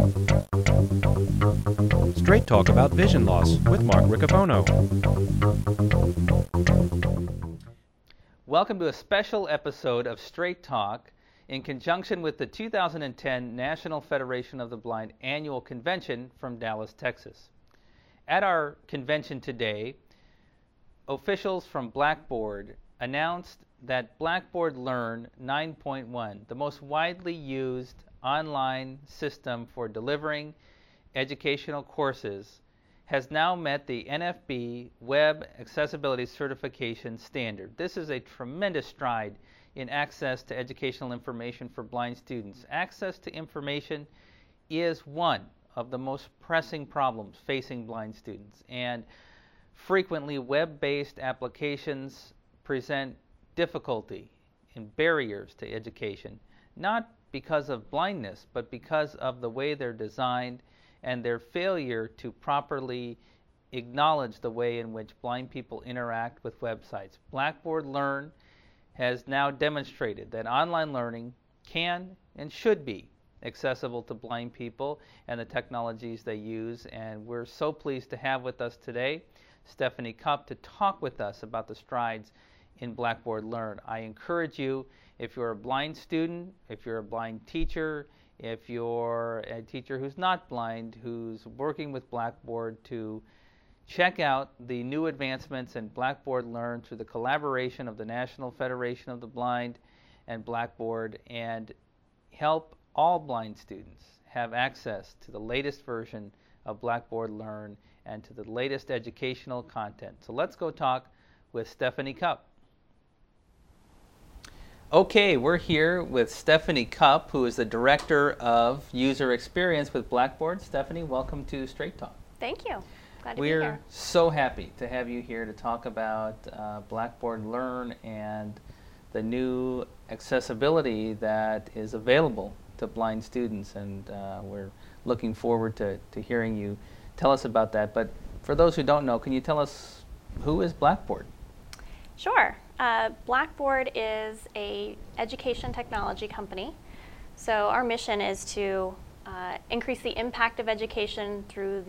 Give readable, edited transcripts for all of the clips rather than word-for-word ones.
Straight Talk about vision loss with Mark Riccofono. Welcome to a special episode of Straight Talk in conjunction with the 2010 National Federation of the Blind Annual Convention from Dallas, Texas. At our convention today, officials from Blackboard announced that Blackboard Learn 9.1, the most widely used online system for delivering educational courses, has now met the NFB Web Accessibility Certification Standard. This is a tremendous stride in access to educational information for blind students. Access to information is one of the most pressing problems facing blind students, and frequently web-based applications present difficulty and barriers to education, not because of blindness, but because of the way they're designed and their failure to properly acknowledge the way in which blind people interact with websites. Blackboard Learn has now demonstrated that online learning can and should be accessible to blind people and the technologies they use, and we're so pleased to have with us today Stephanie Cupp to talk with us about the strides in Blackboard Learn. I encourage you, if you're a blind student, if you're a blind teacher, if you're a teacher who's not blind, who's working with Blackboard, to check out the new advancements in Blackboard Learn through the collaboration of the National Federation of the Blind and Blackboard, and help all blind students have access to the latest version of Blackboard Learn and to the latest educational content. So let's go talk with Stephanie Cupp. Okay, we're here with Stephanie Cupp, who is the Director of User Experience with Blackboard. Stephanie, welcome to Straight Talk. Thank you. Glad to be We're here. so happy to have you here to talk about Blackboard Learn and the new accessibility that is available to blind students, and we're looking forward to hearing you tell us about that. But for those who don't know, can you tell us, who is Blackboard? Sure. Blackboard is an education technology company. So our mission is to increase the impact of education through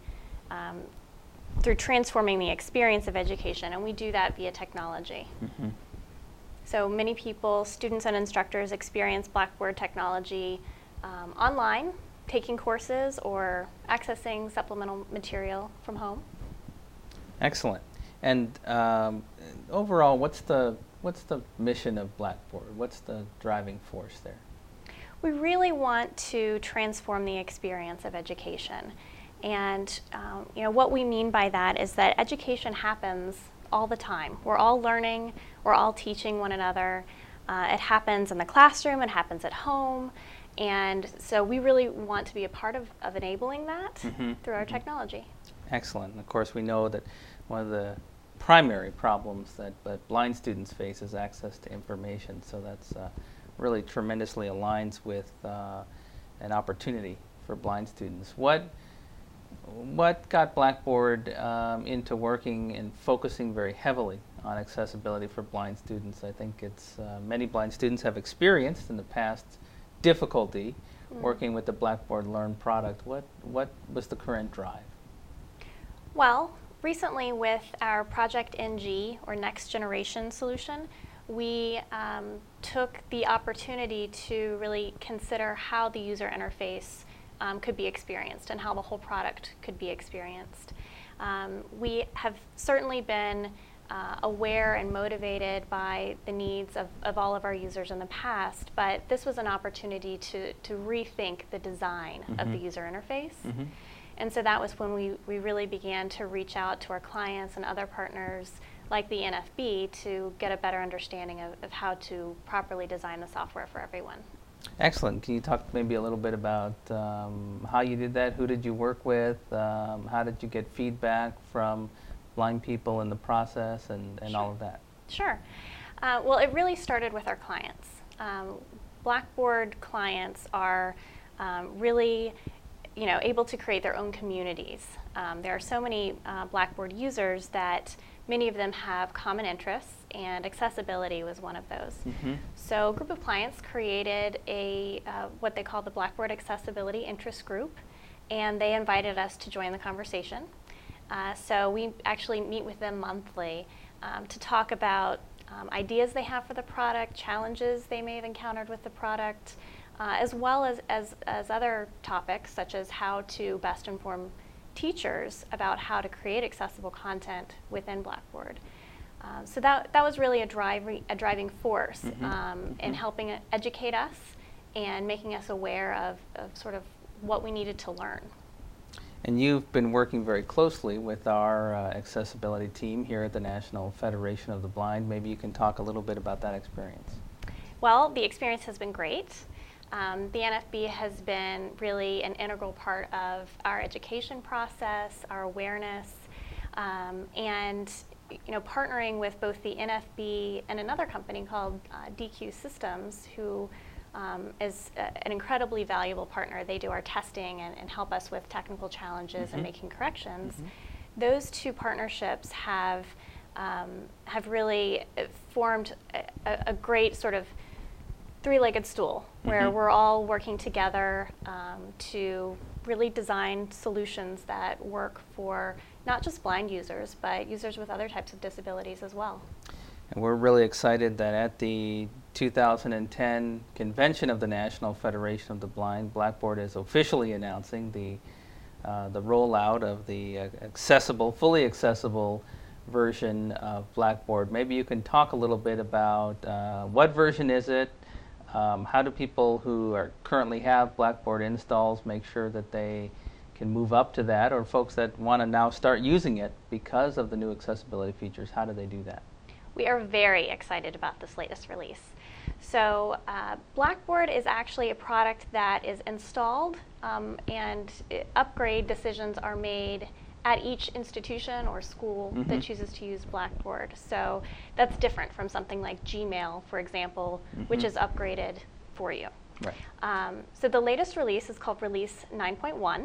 transforming the experience of education, and we do that via technology. Mm-hmm. So many people, students and instructors, experience Blackboard technology online, taking courses or accessing supplemental material from home. Excellent. And overall, what's the mission of Blackboard? What's the driving force there? We really want to transform the experience of education. And what we mean by that is that education happens all the time. We're all learning, we're all teaching one another. It happens in the classroom, it happens at home, and so we really want to be a part of enabling that through our technology. Excellent. And of course, we know that one of the primary problems that blind students face is access to information, so that's really tremendously aligns with an opportunity for blind students. What got Blackboard into working and focusing very heavily on accessibility for blind students? I think it's many blind students have experienced in the past difficulty working with the Blackboard Learn product. What was the current drive? Well, recently with our Project NG, or Next Generation Solution, we took the opportunity to really consider how the user interface could be experienced and how the whole product could be experienced. We have certainly been aware and motivated by the needs of all of our users in the past, but this was an opportunity to rethink the design of the user interface. And so that was when we really began to reach out to our clients and other partners like the NFB to get a better understanding of how to properly design the software for everyone. Excellent. Can you talk maybe a little bit about how you did that? Who did you work with? How did you get feedback from blind people in the process and Sure. all of that? Sure. Well, it really started with our clients. Blackboard clients are really able to create their own communities. There are so many Blackboard users that many of them have common interests, and accessibility was one of those. So a group of clients created what they call the Blackboard Accessibility Interest Group, and they invited us to join the conversation. So we actually meet with them monthly to talk about ideas they have for the product, challenges they may have encountered with the product, as well as other topics such as how to best inform teachers about how to create accessible content within Blackboard. So that was really a driving force in helping educate us and making us aware of sort of what we needed to learn. And you've been working very closely with our accessibility team here at the National Federation of the Blind. Maybe you can talk a little bit about that experience. Well, the experience has been great. The NFB has been really an integral part of our education process, our awareness, and partnering with both the NFB and another company called DQ Systems, who is an incredibly valuable partner. They do our testing and help us with technical challenges and making corrections. Those two partnerships have really formed a great sort of three-legged stool where we're all working together to really design solutions that work for not just blind users, but users with other types of disabilities as well. And we're really excited that at the 2010 convention of the National Federation of the Blind, Blackboard is officially announcing the rollout of the fully accessible version of Blackboard. Maybe you can talk a little bit about what version is it? How do people who currently have Blackboard installs make sure that they can move up to that, or folks that want to now start using it because of the new accessibility features, how do they do that? We are very excited about this latest release. So Blackboard is actually a product that is installed and upgrade decisions are made at each institution or school that chooses to use Blackboard. So that's different from something like Gmail, for example, which is upgraded for you. Right. So the latest release is called Release 9.1.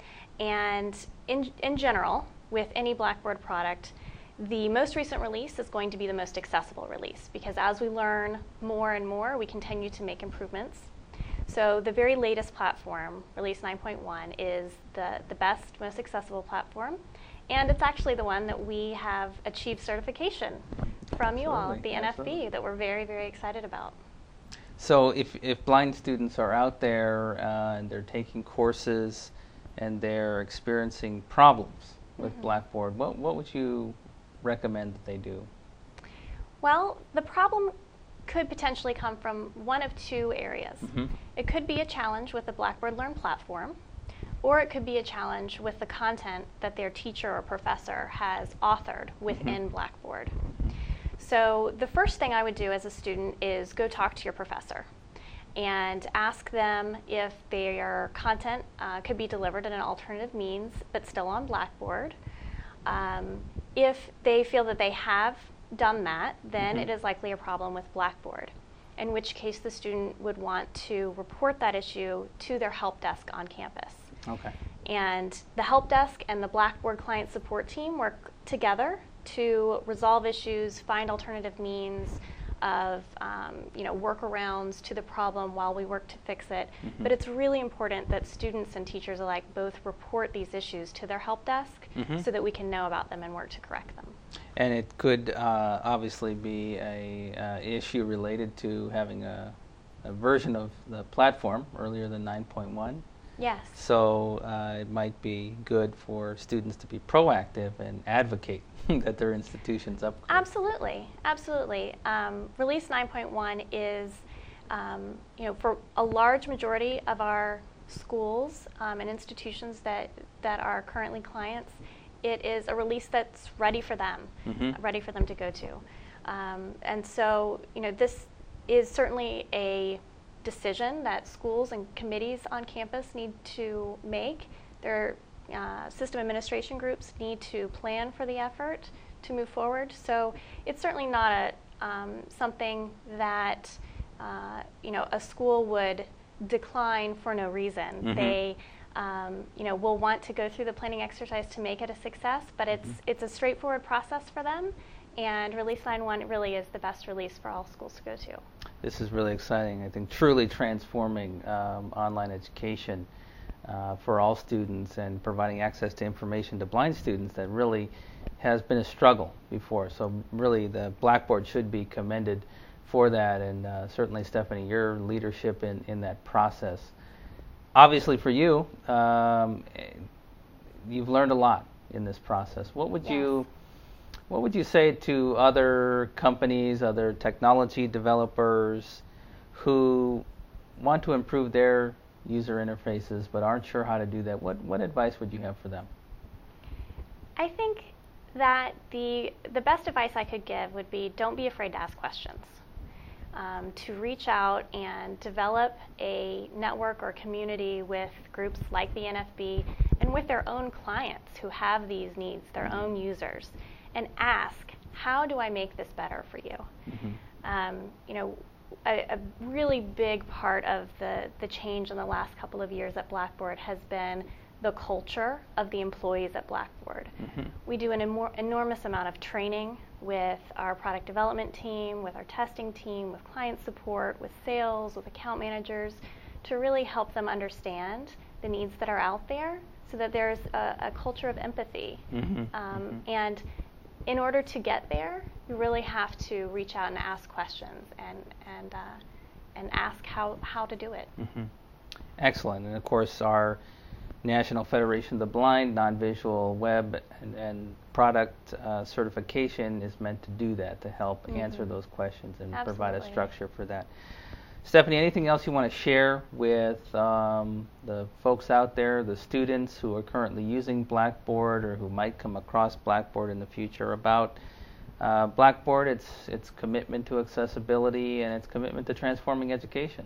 And in general, with any Blackboard product, the most recent release is going to be the most accessible release, because as we learn more and more, we continue to make improvements. So the very latest platform, Release 9.1, is the best, most accessible platform, and it's actually the one that we have achieved certification from you all at the NFB that we're very, very excited about. So if blind students are out there and they're taking courses and they're experiencing problems with Blackboard, what would you recommend that they do? Well, the problem could potentially come from one of two areas. It could be a challenge with the Blackboard Learn platform, or it could be a challenge with the content that their teacher or professor has authored within Blackboard. So the first thing I would do as a student is go talk to your professor and ask them if their content could be delivered in an alternative means but still on Blackboard. If they feel that they have done that, then it is likely a problem with Blackboard, in which case the student would want to report that issue to their help desk on campus. Okay. And the help desk and the Blackboard client support team work together to resolve issues, find alternative means of workarounds to the problem while we work to fix it. But it's really important that students and teachers alike both report these issues to their help desk so that we can know about them and work to correct them. And it could obviously be a issue related to having a version of the platform earlier than 9.1. Yes. So it might be good for students to be proactive and advocate that their institutions upgrade. Absolutely, absolutely. Release 9.1 is, for a large majority of our schools and institutions that are currently clients, it is a release that's ready for them, ready for them to go to. And so, this is certainly a decision that schools and committees on campus need to make. Their system administration groups need to plan for the effort to move forward. So it's certainly not something that a school would decline for no reason. They will want to go through the planning exercise to make it a success, but it's a straightforward process for them, and Release Line 1 really is the best release for all schools to go to. This is really exciting. I think truly transforming online education for all students and providing access to information to blind students that really has been a struggle before. So really the Blackboard should be commended for that, and certainly, Stephanie, your leadership in that process. Obviously for you, you've learned a lot in this process. What would you say to other companies, other technology developers who want to improve their user interfaces but aren't sure how to do that? What advice would you have for them? I think that the best advice I could give would be, don't be afraid to ask questions. To reach out and develop a network or community with groups like the NFB and with their own clients who have these needs, their own users, and ask, how do I make this better for you? A really big part of the change in the last couple of years at Blackboard has been the culture of the employees at Blackboard. We do an enormous amount of training with our product development team, with our testing team, with client support, with sales, with account managers, to really help them understand the needs that are out there so that there's a culture of empathy. And in order to get there, you really have to reach out and ask questions and ask how to do it. Excellent. And of course, our National Federation of the Blind non-visual web and product certification is meant to do that, to help answer those questions and provide a structure for that. Stephanie, anything else you want to share with the folks out there, the students who are currently using Blackboard or who might come across Blackboard in the future about Blackboard, its commitment to accessibility and its commitment to transforming education?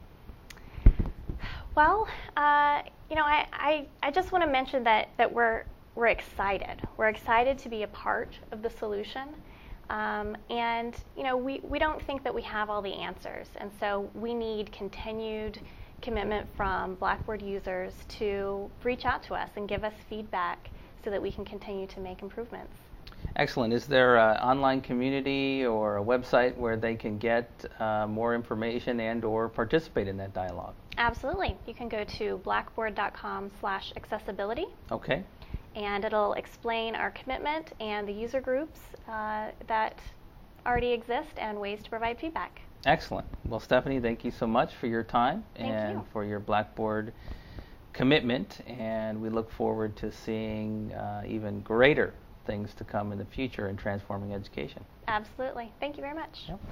Well, I just want to mention that we're excited. We're excited to be a part of the solution. And we don't think that we have all the answers, and so we need continued commitment from Blackboard users to reach out to us and give us feedback so that we can continue to make improvements. Excellent. Is there an online community or a website where they can get more information and or participate in that dialogue? Absolutely. You can go to blackboard.com/accessibility. Okay. And it'll explain our commitment and the user groups that already exist and ways to provide feedback. Excellent. Well, Stephanie, thank you so much for your time and for your Blackboard commitment, and we look forward to seeing even greater things to come in the future in transforming education. Absolutely. Thank you very much. Yep.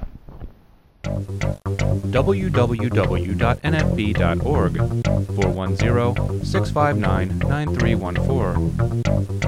www.nfb.org 410-659-9314